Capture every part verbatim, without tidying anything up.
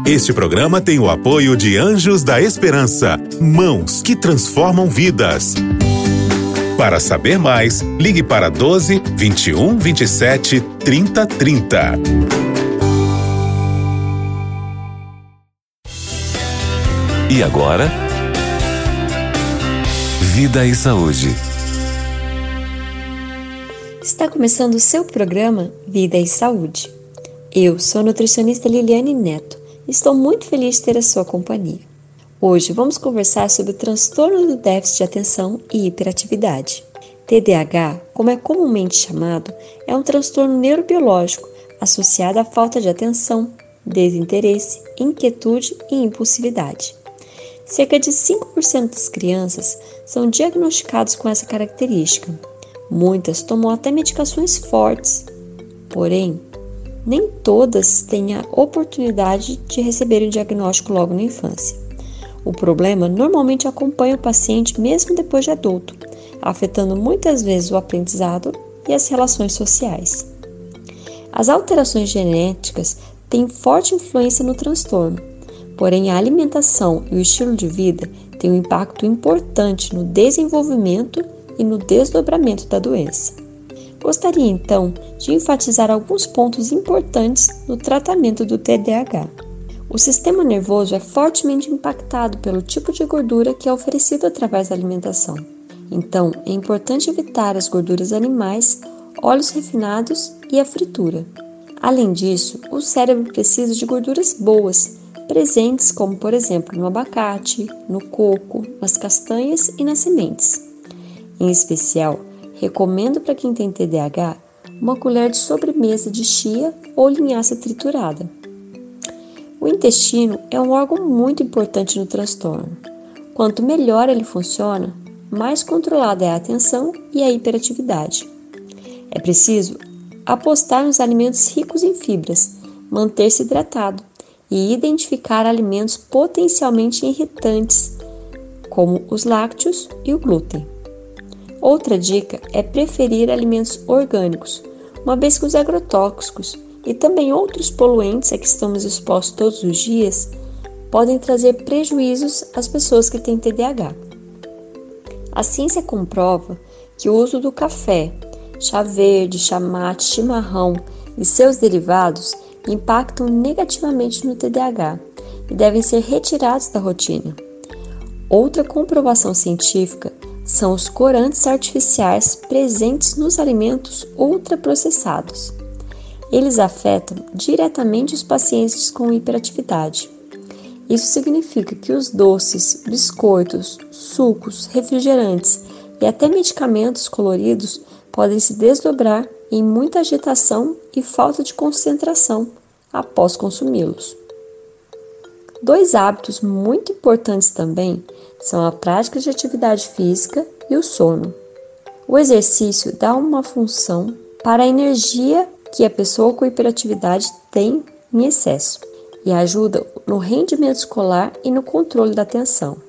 Este programa tem o apoio de Anjos da Esperança, mãos que transformam vidas. Para saber mais, ligue para doze, vinte e um, vinte e sete, trinta, trinta. E agora, Vida e Saúde. Está começando o seu programa Vida e Saúde. Eu sou a nutricionista Liliane Neto e estou muito feliz de ter a sua companhia. Hoje vamos conversar sobre o transtorno do déficit de atenção e hiperatividade. T D A H, como é comumente chamado, é um transtorno neurobiológico associado à falta de atenção, desinteresse, inquietude e impulsividade. Cerca de cinco por cento das crianças são diagnosticadas com essa característica. Muitas tomam até medicações fortes, porém, nem todas têm a oportunidade de receber o diagnóstico logo na infância. O problema normalmente acompanha o paciente mesmo depois de adulto, afetando muitas vezes o aprendizado e as relações sociais. As alterações genéticas têm forte influência no transtorno, porém a alimentação e o estilo de vida têm um impacto importante no desenvolvimento e no desdobramento da doença. Gostaria então de enfatizar alguns pontos importantes no tratamento do T D A H. O sistema nervoso é fortemente impactado pelo tipo de gordura que é oferecido através da alimentação. Então, é importante evitar as gorduras animais, óleos refinados e a fritura. Além disso, o cérebro precisa de gorduras boas, presentes como, por exemplo, no abacate, no coco, nas castanhas e nas sementes. Em especial, recomendo para quem tem T D A H uma colher de sobremesa de chia ou linhaça triturada. O intestino é um órgão muito importante no transtorno. Quanto melhor ele funciona, mais controlada é a atenção e a hiperatividade. É preciso apostar nos alimentos ricos em fibras, manter-se hidratado e identificar alimentos potencialmente irritantes, como os lácteos e o glúten. Outra dica é preferir alimentos orgânicos, uma vez que os agrotóxicos e também outros poluentes a que estamos expostos todos os dias podem trazer prejuízos às pessoas que têm T D A H. A ciência comprova que o uso do café, chá verde, chá mate, chimarrão e seus derivados impactam negativamente no T D A H e devem ser retirados da rotina. Outra comprovação científica são os corantes artificiais presentes nos alimentos ultraprocessados. Eles afetam diretamente os pacientes com hiperatividade. Isso significa que os doces, biscoitos, sucos, refrigerantes e até medicamentos coloridos podem se desdobrar em muita agitação e falta de concentração após consumi-los. Dois hábitos muito importantes também são a prática de atividade física e o sono. O exercício dá uma função para a energia que a pessoa com hiperatividade tem em excesso e ajuda no rendimento escolar e no controle da atenção.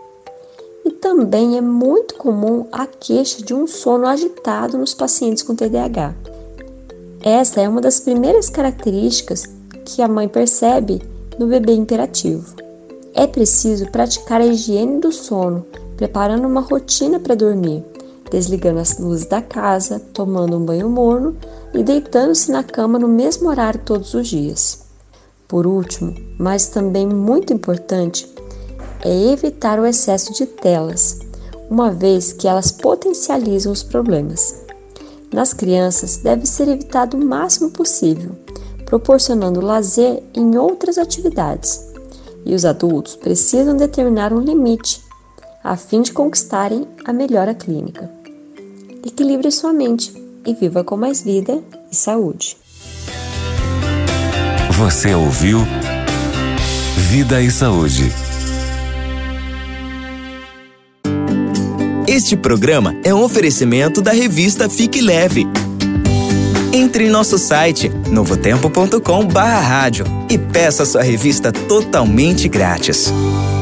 E também é muito comum a queixa de um sono agitado nos pacientes com T D A H. Essa é uma das primeiras características que a mãe percebe no bebê hiperativo. É preciso praticar a higiene do sono, preparando uma rotina para dormir, desligando as luzes da casa, tomando um banho morno e deitando-se na cama no mesmo horário todos os dias. Por último, mas também muito importante, é evitar o excesso de telas, uma vez que elas potencializam os problemas. Nas crianças, deve ser evitado o máximo possível, proporcionando lazer em outras atividades. E os adultos precisam determinar um limite, a fim de conquistarem a melhora clínica. Equilibre sua mente e viva com mais vida e saúde. Você ouviu Vida e Saúde. Este programa é um oferecimento da revista Fique Leve. Entre em nosso site novotempo ponto com barra rádio e peça sua revista totalmente grátis.